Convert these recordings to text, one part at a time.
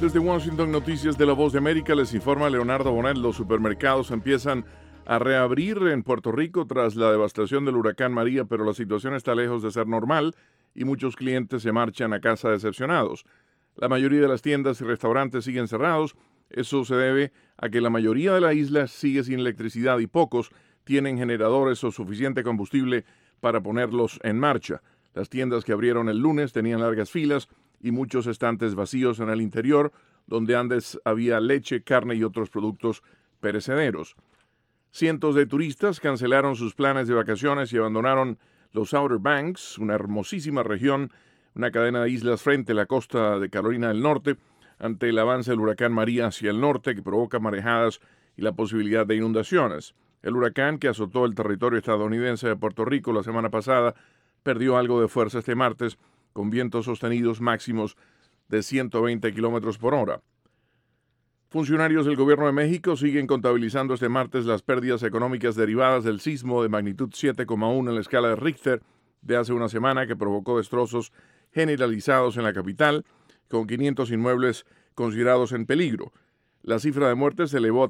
Desde Washington, Noticias de la Voz de América, les informa Leonardo Bonet. Los supermercados empiezan a reabrir en Puerto Rico tras la devastación del huracán María, pero la situación está lejos de ser normal y muchos clientes se marchan a casa decepcionados. La mayoría de las tiendas y restaurantes siguen cerrados. Eso se debe a que la mayoría de la isla sigue sin electricidad y pocos tienen generadores o suficiente combustible para ponerlos en marcha. Las tiendas que abrieron el lunes tenían largas filas y muchos estantes vacíos en el interior, donde antes había leche, carne y otros productos perecederos. Cientos de turistas cancelaron sus planes de vacaciones y abandonaron los Outer Banks, una hermosísima región, una cadena de islas frente a la costa de Carolina del Norte, ante el avance del huracán María hacia el norte, que provoca marejadas y la posibilidad de inundaciones. El huracán que azotó el territorio estadounidense de Puerto Rico la semana pasada perdió algo de fuerza este martes, con vientos sostenidos máximos de 120 kilómetros por hora. Funcionarios del Gobierno de México siguen contabilizando este martes las pérdidas económicas derivadas del sismo de magnitud 7,1 en la escala de Richter de hace una semana, que provocó destrozos generalizados en la capital, con 500 inmuebles considerados en peligro. La cifra de muertes se elevó a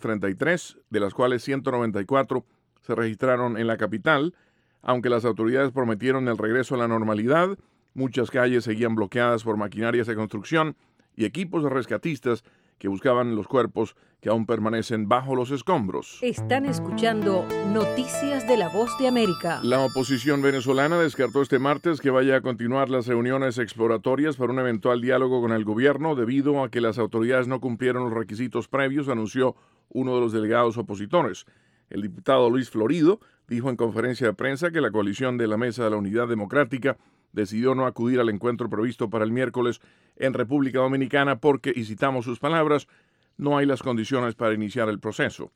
333, de las cuales 194 se registraron en la capital. Aunque las autoridades prometieron el regreso a la normalidad, muchas calles seguían bloqueadas por maquinarias de construcción y equipos de rescatistas que buscaban los cuerpos que aún permanecen bajo los escombros. Están escuchando Noticias de la Voz de América. La oposición venezolana descartó este martes que vaya a continuar las reuniones exploratorias para un eventual diálogo con el gobierno debido a que las autoridades no cumplieron los requisitos previos, anunció uno de los delegados opositores. El diputado Luis Florido dijo en conferencia de prensa que la coalición de la Mesa de la Unidad Democrática decidió no acudir al encuentro previsto para el miércoles en República Dominicana porque, y citamos sus palabras, no hay las condiciones para iniciar el proceso.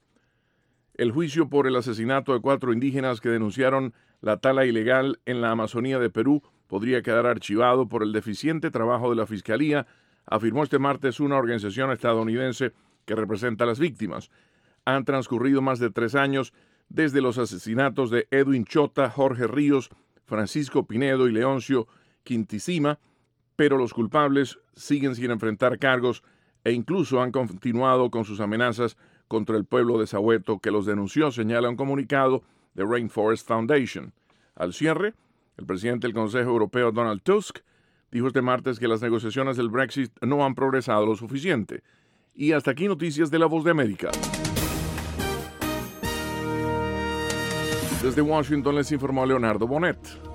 El juicio por el asesinato de 4 indígenas que denunciaron la tala ilegal en la Amazonía de Perú podría quedar archivado por el deficiente trabajo de la Fiscalía, afirmó este martes una organización estadounidense que representa a las víctimas. Han transcurrido más de 3 años desde los asesinatos de Edwin Chota, Jorge Ríos, Francisco Pinedo y Leoncio Quintisima, pero los culpables siguen sin enfrentar cargos e incluso han continuado con sus amenazas contra el pueblo de Sahueto, que los denunció, señala un comunicado de Rainforest Foundation. Al cierre, el presidente del Consejo Europeo, Donald Tusk, dijo este martes que las negociaciones del Brexit no han progresado lo suficiente. Y hasta aquí Noticias de la Voz de América. Desde Washington les informó Leonardo Bonet.